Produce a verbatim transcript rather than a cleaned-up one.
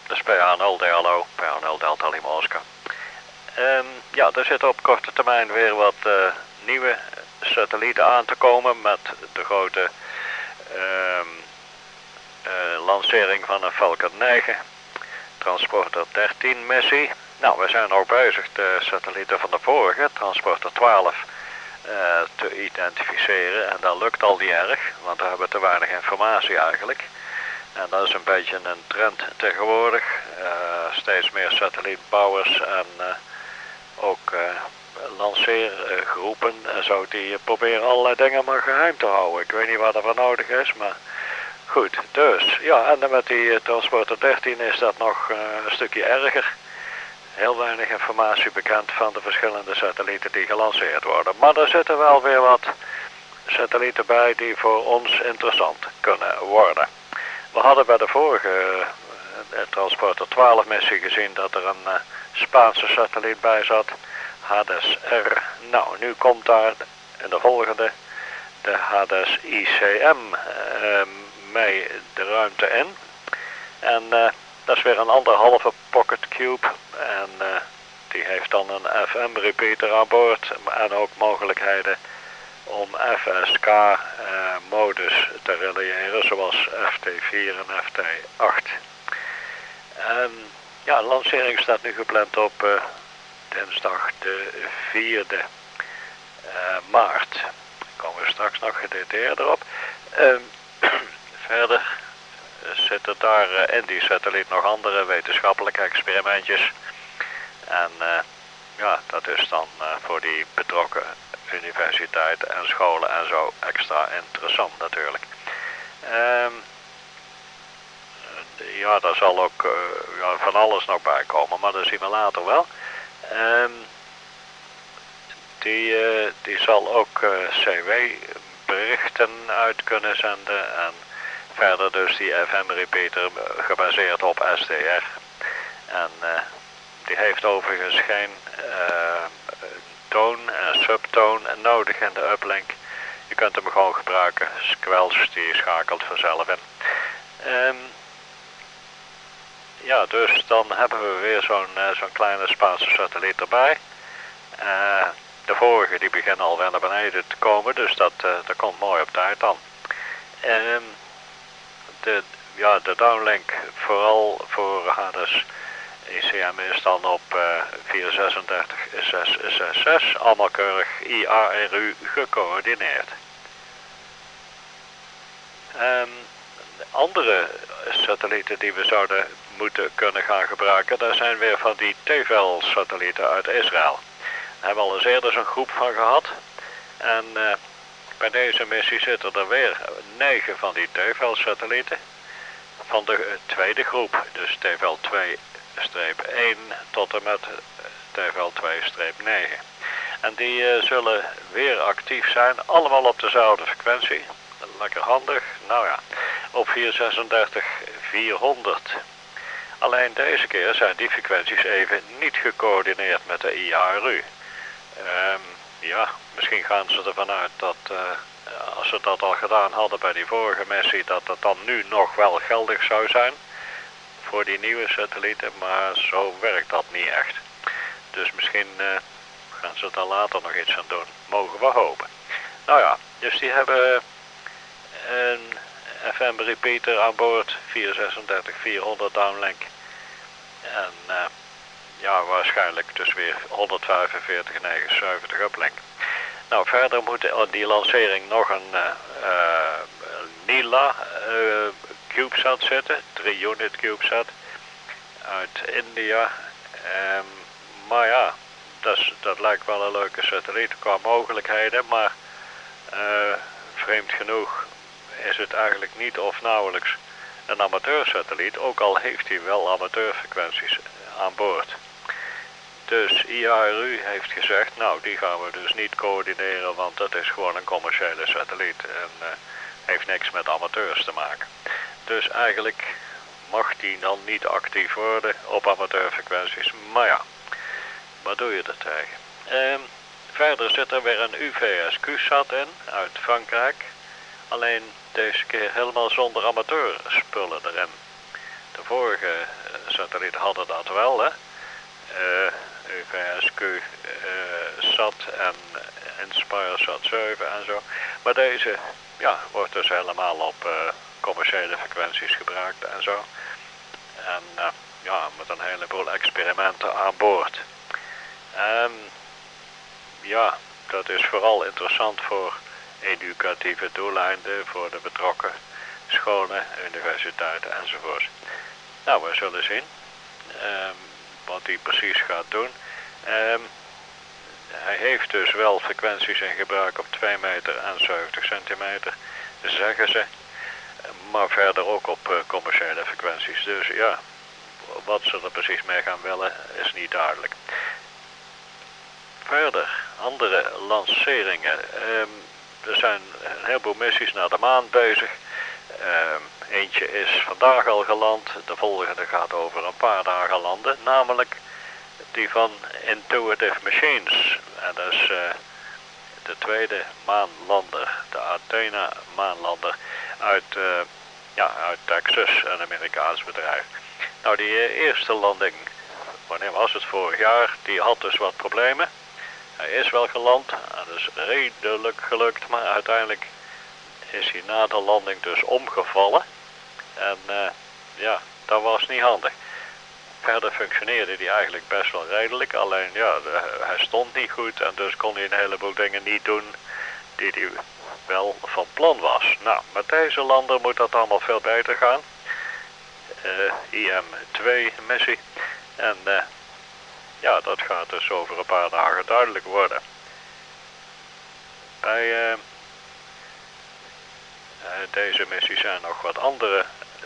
Dat is P H nul D L O, P H nul Delta Lima Oscar. Um, ja, er zitten op korte termijn weer wat uh, nieuwe satellieten aan te komen met de grote um, uh, lancering van een Falcon negen, Transporter dertien missie. Nou, we zijn nog bezig de satellieten van de vorige, Transporter twaalf, uh, te identificeren en dat lukt al niet erg, want daar hebben we te weinig informatie eigenlijk. En dat is een beetje een trend tegenwoordig. Uh, steeds meer satellietbouwers en uh, ook uh, lanceergroepen en zo die proberen allerlei dingen maar geheim te houden. Ik weet niet wat er voor nodig is, maar goed. Dus ja, en met die uh, Transporter dertien is dat nog uh, een stukje erger. Heel weinig informatie bekend van de verschillende satellieten die gelanceerd worden. Maar er zitten wel weer wat satellieten bij die voor ons interessant kunnen worden. We hadden bij de vorige uh, Transporter twaalf missie gezien dat er een uh, Spaanse satelliet bij zat, H D S R. Nou, nu komt daar in de volgende de H D S I C M uh, mee de ruimte in. En uh, dat is weer een anderhalve Pocket Cube en uh, die heeft dan een F M repeater aan boord en ook mogelijkheden om F S K-modus uh, te reliëren, zoals F T vier en F T acht. Um, ja, de lancering staat nu gepland op uh, dinsdag de vierde uh, maart. Daar komen we straks nog gedetailleerder op. Um, verder zitten daar uh, in die satelliet nog andere wetenschappelijke experimentjes. En uh, ja, dat is dan uh, voor die betrokken universiteiten en scholen en zo extra interessant natuurlijk. Um, ja, daar zal ook uh, ja, van alles nog bij komen, maar dat zien we later wel. Um, die, uh, die zal ook uh, C W berichten uit kunnen zenden en verder dus die F M repeater gebaseerd op S D R. En uh, die heeft overigens geen uh, toon en subtoon nodig in de uplink. Je kunt hem gewoon gebruiken. Squelch die schakelt vanzelf in. Um, ja, dus dan hebben we weer zo'n uh, zo'n kleine Spaanse satelliet erbij. Uh, de vorige die beginnen alweer naar beneden te komen, dus dat, uh, dat komt mooi op tijd dan. Um, de, ja, de downlink vooral voor H D S I C M is dan op uh, vier zes drie zes zes zes, allemaal keurig I A R U gecoördineerd. Um, andere satellieten die we zouden moeten kunnen gaan gebruiken, daar zijn weer van die Tevel-satellieten uit Israël. Daar hebben we al eens eerder zo'n groep van gehad. En uh, bij deze missie zitten er weer negen van die Tevel-satellieten van de tweede groep, dus Tevel twee één tot en met Tevel twee negen. En die uh, zullen weer actief zijn, allemaal op dezelfde frequentie. Lekker handig, nou ja, op vier zes drie vierhonderd. Alleen deze keer zijn die frequenties even niet gecoördineerd met de I A R U. Um, ja, misschien gaan ze ervan uit dat uh, als ze dat al gedaan hadden bij die vorige missie, dat dat dan nu nog wel geldig zou zijn voor die nieuwe satellieten, maar zo werkt dat niet echt. Dus misschien uh, gaan ze daar later nog iets aan doen. Mogen we hopen. Nou ja, dus die hebben een F M repeater aan boord, vier zes drie vierhonderd downlink. En uh, ja, waarschijnlijk dus weer honderdvijfenveertig negenenzeventig uplink. Nou, verder moet die lancering nog een uh, uh, NILA uh, CubeSat zitten, drie unit CubeSat uit India. Um, maar ja, dat, is, dat lijkt wel een leuke satelliet qua mogelijkheden, maar uh, vreemd genoeg is het eigenlijk niet of nauwelijks een amateursatelliet, ook al heeft hij wel amateurfrequenties aan boord. Dus I A R U heeft gezegd, nou die gaan we dus niet coördineren, want dat is gewoon een commerciële satelliet en uh, heeft niks met amateurs te maken. Dus eigenlijk mag die dan niet actief worden op amateurfrequenties, maar ja, wat doe je er tegen? Um, verder zit er weer een U V S Q-sat in uit Frankrijk, alleen deze keer helemaal zonder amateurspullen erin. De vorige satellieten hadden dat wel, hè. Uh, U V S Q, uh, SAT en Inspire Sat zeven en zo. Maar deze ja, wordt dus helemaal op uh, commerciële frequenties gebruikt en zo. En uh, ja, met een heleboel experimenten aan boord. En ja, dat is vooral interessant voor educatieve doeleinden, voor de betrokken scholen, universiteiten enzovoort. Nou, we zullen zien um, wat hij precies gaat doen. Um, hij heeft dus wel frequenties in gebruik op twee meter en zeventig centimeter, zeggen ze. Maar verder ook op uh, commerciële frequenties. Dus ja, wat ze er precies mee gaan willen is niet duidelijk. Verder, andere lanceringen. Um, er zijn een heleboel missies naar de maan bezig. Um, eentje is vandaag al geland. De volgende gaat over een paar dagen landen. Namelijk die van Intuitive Machines. En dat is uh, de tweede maanlander. De Athena maanlander uit, uh, ja, uit Texas, een Amerikaans bedrijf. Nou, die uh, eerste landing, wanneer was het, vorig jaar, die had dus wat problemen. Hij is wel geland, dat is redelijk gelukt, maar uiteindelijk is hij na de landing dus omgevallen. En uh, ja, dat was niet handig. Verder functioneerde hij eigenlijk best wel redelijk, alleen ja, de, hij stond niet goed en dus kon hij een heleboel dingen niet doen die hij wel van plan was. Nou, met deze lander moet dat allemaal veel beter gaan. Uh, I M twee missie. En uh, ja, dat gaat dus over een paar dagen duidelijk worden. Bij uh, uh, deze missie zijn nog wat andere